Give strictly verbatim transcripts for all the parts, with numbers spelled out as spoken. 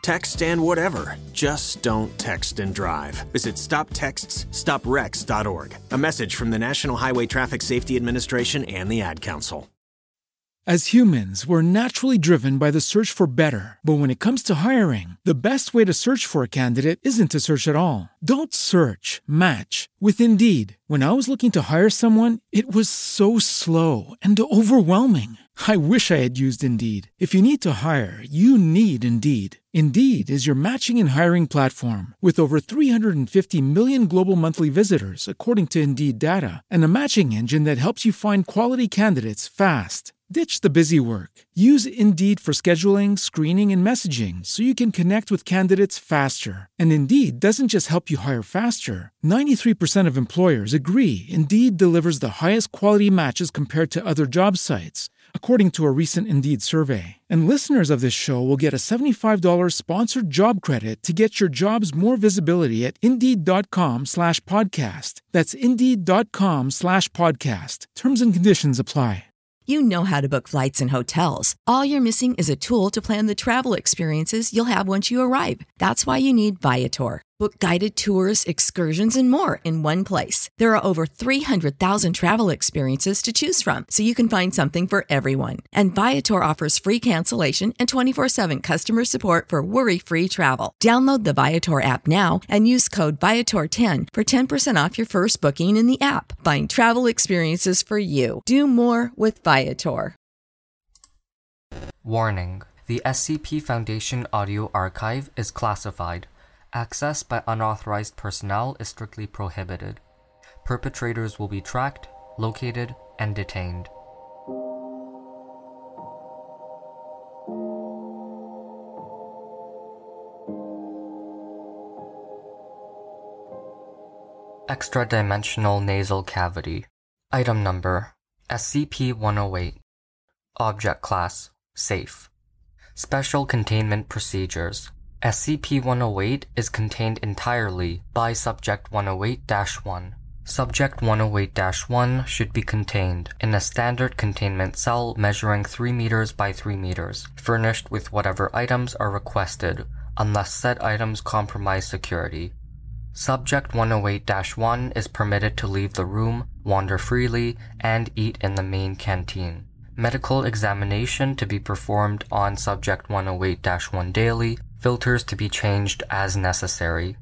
Text and whatever. Just don't text and drive. Visit stop texts stop wrecks dot org. A message from the National Highway Traffic Safety Administration and the Ad Council. As humans, we're naturally driven by the search for better. But when it comes to hiring, the best way to search for a candidate isn't to search at all. Don't search, match with Indeed. When I was looking to hire someone, it was so slow and overwhelming. I wish I had used Indeed. If you need to hire, you need Indeed. Indeed is your matching and hiring platform with over three hundred fifty million global monthly visitors, according to Indeed data, and a matching engine that helps you find quality candidates fast. Ditch the busy work. Use Indeed for scheduling, screening, and messaging so you can connect with candidates faster. And Indeed doesn't just help you hire faster. ninety-three percent of employers agree Indeed delivers the highest quality matches compared to other job sites, according to a recent Indeed survey. And listeners of this show will get a seventy-five dollars sponsored job credit to get your jobs more visibility at Indeed.com slash podcast. That's Indeed.com slash podcast. Terms and conditions apply. You know how to book flights and hotels. All you're missing is a tool to plan the travel experiences you'll have once you arrive. That's why you need Viator. Book guided tours, excursions, and more in one place. There are over three hundred thousand travel experiences to choose from, so you can find something for everyone. And Viator offers free cancellation and twenty-four seven customer support for worry-free travel. Download the Viator app now and use code Viator ten for ten percent off your first booking in the app. Find travel experiences for you. Do more with Viator. Warning: the S C P Foundation audio archive is classified. Access by unauthorized personnel is strictly prohibited. Perpetrators will be tracked, located, and detained. Extra-dimensional nasal cavity. Item number: S C P one oh eight. Object class: Safe. Special containment procedures. S C P one oh eight is contained entirely by Subject one oh eight dash one. Subject one oh eight dash one should be contained in a standard containment cell measuring three meters by three meters, furnished with whatever items are requested, unless said items compromise security. Subject one oh eight dash one is permitted to leave the room, wander freely, and eat in the main canteen. Medical examination to be performed on Subject one oh eight dash one daily, filters to be changed as necessary.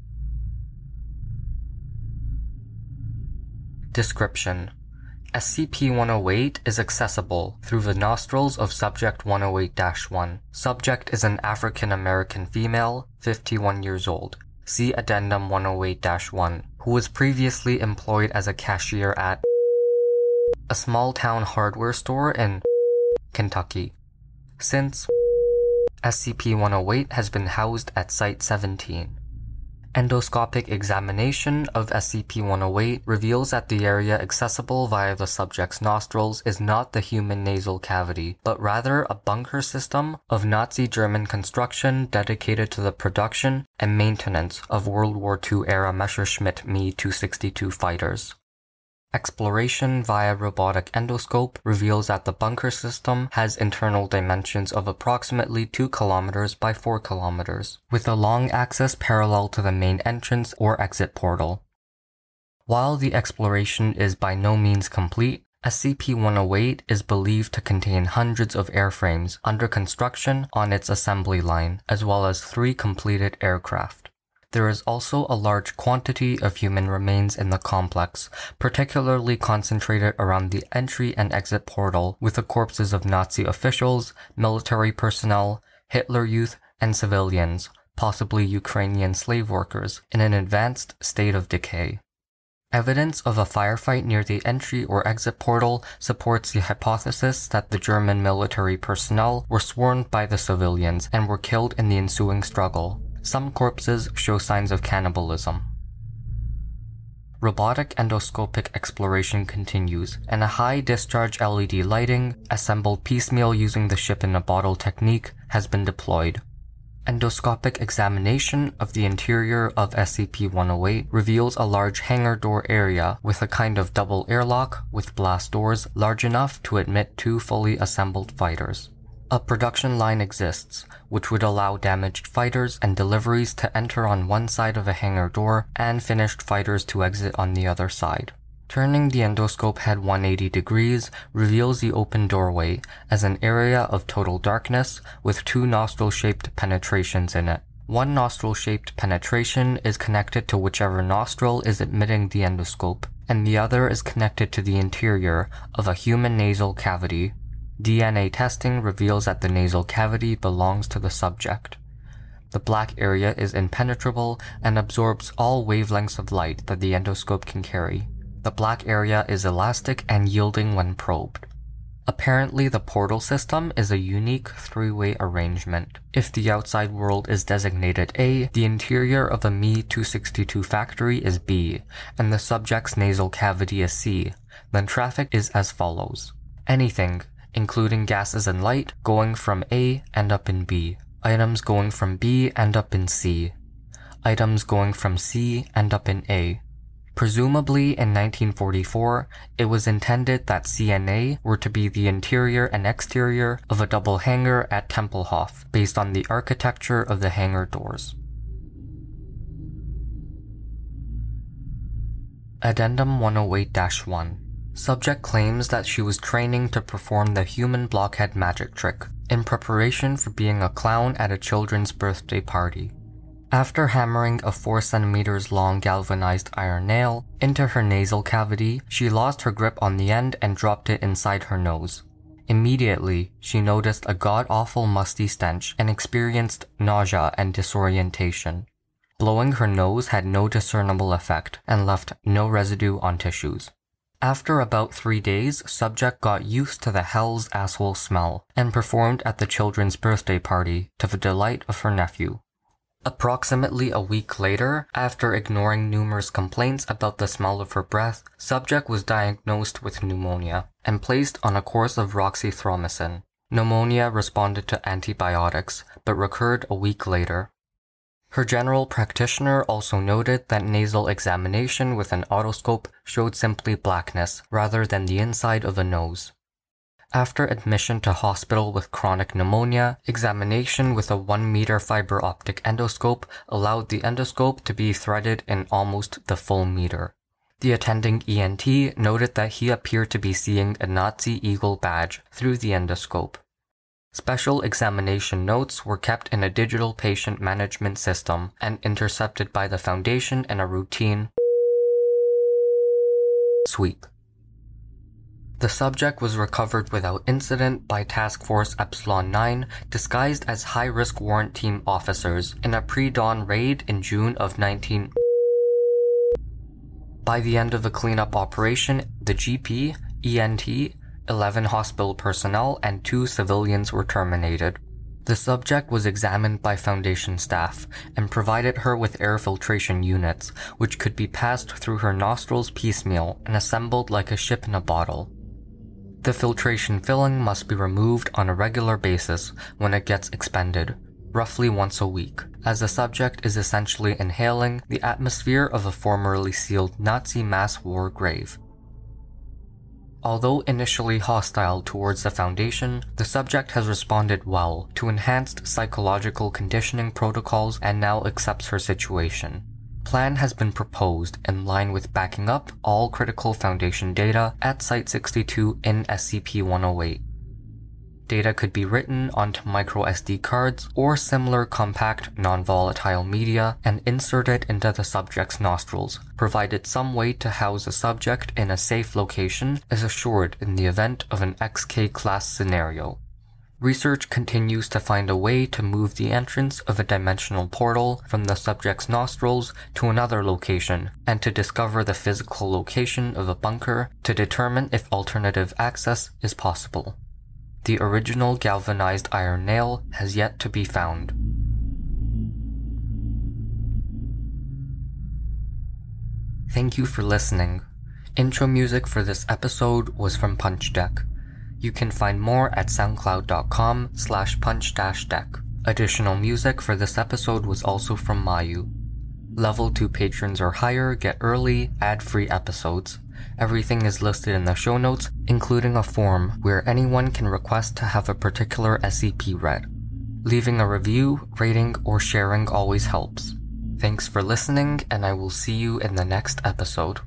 Description: S C P one oh eight is accessible through the nostrils of Subject one oh eight dash one. Subject is an African American female, fifty-one years old. See Addendum one oh eight dash one, who was previously employed as a cashier at a small-town hardware store in Kentucky. Since S C P one oh eight has been housed at Site seventeen. Endoscopic examination of S C P one oh eight reveals that the area accessible via the subject's nostrils is not the human nasal cavity, but rather a bunker system of Nazi German construction dedicated to the production and maintenance of World War Two era Messerschmitt Me two sixty-two fighters. Exploration via robotic endoscope reveals that the bunker system has internal dimensions of approximately two kilometers by four kilometers, with a long axis parallel to the main entrance or exit portal. While the exploration is by no means complete, S C P one oh eight is believed to contain hundreds of airframes under construction on its assembly line, as well as three completed aircraft. There is also a large quantity of human remains in the complex, particularly concentrated around the entry and exit portal, with the corpses of Nazi officials, military personnel, Hitler Youth, and civilians, possibly Ukrainian slave workers, in an advanced state of decay. Evidence of a firefight near the entry or exit portal supports the hypothesis that the German military personnel were swarmed by the civilians and were killed in the ensuing struggle. Some corpses show signs of cannibalism. Robotic endoscopic exploration continues, and a high-discharge L E D lighting, assembled piecemeal using the ship-in-a-bottle technique, has been deployed. Endoscopic examination of the interior of S C P one oh eight reveals a large hangar door area with a kind of double airlock with blast doors large enough to admit two fully assembled fighters. A production line exists, which would allow damaged fighters and deliveries to enter on one side of a hangar door and finished fighters to exit on the other side. Turning the endoscope head one hundred eighty degrees reveals the open doorway as an area of total darkness with two nostril-shaped penetrations in it. One nostril-shaped penetration is connected to whichever nostril is admitting the endoscope, and the other is connected to the interior of a human nasal cavity. D N A testing reveals that the nasal cavity belongs to the subject. The black area is impenetrable and absorbs all wavelengths of light that the endoscope can carry. The black area is elastic and yielding when probed. Apparently, the portal system is a unique three-way arrangement. If the outside world is designated A, the interior of a M E two sixty-two factory is B, and the subject's nasal cavity is C, then traffic is as follows. Anything, including gases and light, going from A end up in B. Items going from B end up in C. Items going from C end up in A. Presumably in nineteen forty-four, it was intended that C and A were to be the interior and exterior of a double hangar at Tempelhof, based on the architecture of the hangar doors. Addendum one oh eight dash one. Subject claims that she was training to perform the human blockhead magic trick in preparation for being a clown at a children's birthday party. After hammering a four centimeters long galvanized iron nail into her nasal cavity, she lost her grip on the end and dropped it inside her nose. Immediately, she noticed a god-awful musty stench and experienced nausea and disorientation. Blowing her nose had no discernible effect and left no residue on tissues. After about three days, subject got used to the hell's asshole smell and performed at the children's birthday party to the delight of her nephew. Approximately a week later, after ignoring numerous complaints about the smell of her breath, subject was diagnosed with pneumonia and placed on a course of roxythromycin. Pneumonia responded to antibiotics, but recurred a week later. Her general practitioner also noted that nasal examination with an otoscope showed simply blackness rather than the inside of a nose. After admission to hospital with chronic pneumonia, examination with a one meter fiber optic endoscope allowed the endoscope to be threaded in almost the full meter. The attending E N T noted that he appeared to be seeing a Nazi eagle badge through the endoscope. Special examination notes were kept in a digital patient management system and intercepted by the Foundation in a routine sweep. The subject was recovered without incident by Task Force Epsilon nine, disguised as high-risk warrant team officers, in a pre-dawn raid in June of nineteen. By the end of the cleanup operation, the G P, E N T, eleven hospital personnel, and two civilians were terminated. The subject was examined by Foundation staff and provided her with air filtration units, which could be passed through her nostrils piecemeal and assembled like a ship in a bottle. The filtration filling must be removed on a regular basis when it gets expended, roughly once a week, as the subject is essentially inhaling the atmosphere of a formerly sealed Nazi mass war grave. Although initially hostile towards the Foundation, the subject has responded well to enhanced psychological conditioning protocols and now accepts her situation. Plan has been proposed in line with backing up all critical Foundation data at Site sixty-two in S C P one oh eight. Data could be written onto micro S D cards or similar compact non-volatile media and inserted into the subject's nostrils, provided some way to house a subject in a safe location is assured in the event of an X K-class scenario. Research continues to find a way to move the entrance of a dimensional portal from the subject's nostrils to another location, and to discover the physical location of a bunker to determine if alternative access is possible. The original galvanized iron nail has yet to be found. Thank you for listening. Intro music for this episode was from Punch Deck. You can find more at soundcloud.com slash punch dash deck. Additional music for this episode was also from Mayu. Level two patrons or higher get early, ad-free episodes. Everything is listed in the show notes, including a form where anyone can request to have a particular S C P read. Leaving a review, rating, or sharing always helps. Thanks for listening, and I will see you in the next episode.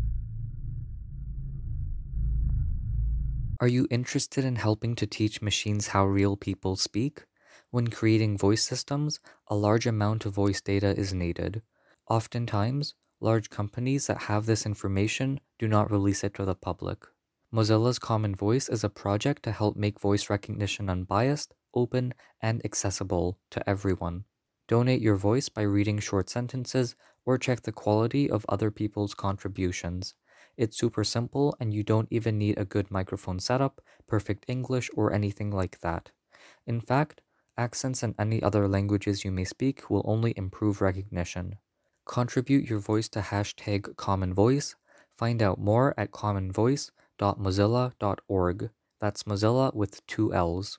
Are you interested in helping to teach machines how real people speak? When creating voice systems, a large amount of voice data is needed. Oftentimes, large companies that have this information do not release it to the public. Mozilla's Common Voice is a project to help make voice recognition unbiased, open, and accessible to everyone. Donate your voice by reading short sentences or check the quality of other people's contributions. It's super simple and you don't even need a good microphone setup, perfect English, or anything like that. In fact, accents in any other languages you may speak will only improve recognition. Contribute your voice to hashtag Common Voice. Find out more at common voice dot mozilla dot org. That's Mozilla with two L's.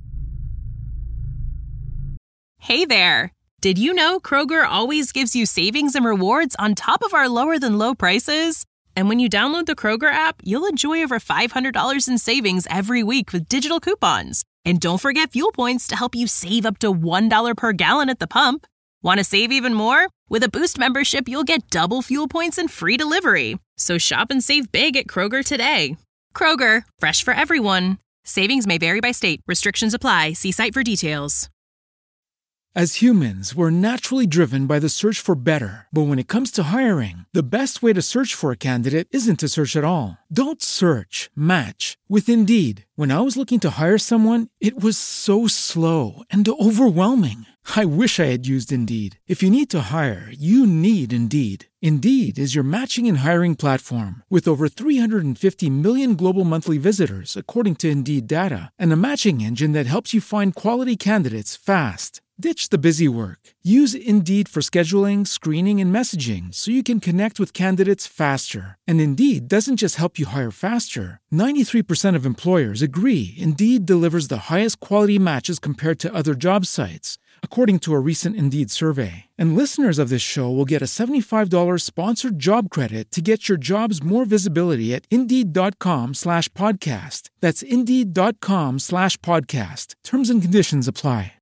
Hey there! Did you know Kroger always gives you savings and rewards on top of our lower-than-low prices? And when you download the Kroger app, you'll enjoy over five hundred dollars in savings every week with digital coupons. And don't forget fuel points to help you save up to one dollar per gallon at the pump. Want to save even more? With a Boost membership, you'll get double fuel points and free delivery. So shop and save big at Kroger today. Kroger, fresh for everyone. Savings may vary by state. Restrictions apply. See site for details. As humans, we're naturally driven by the search for better. But when it comes to hiring, the best way to search for a candidate isn't to search at all. Don't search, match with Indeed. When I was looking to hire someone, it was so slow and overwhelming. I wish I had used Indeed. If you need to hire, you need Indeed. Indeed is your matching and hiring platform with over three hundred fifty million global monthly visitors, according to Indeed data, and a matching engine that helps you find quality candidates fast. Ditch the busy work. Use Indeed for scheduling, screening, and messaging so you can connect with candidates faster. And Indeed doesn't just help you hire faster. ninety-three percent of employers agree Indeed delivers the highest quality matches compared to other job sites, according to a recent Indeed survey. And listeners of this show will get a seventy-five dollars sponsored job credit to get your jobs more visibility at Indeed.com slash podcast. That's Indeed.com slash podcast. Terms and conditions apply.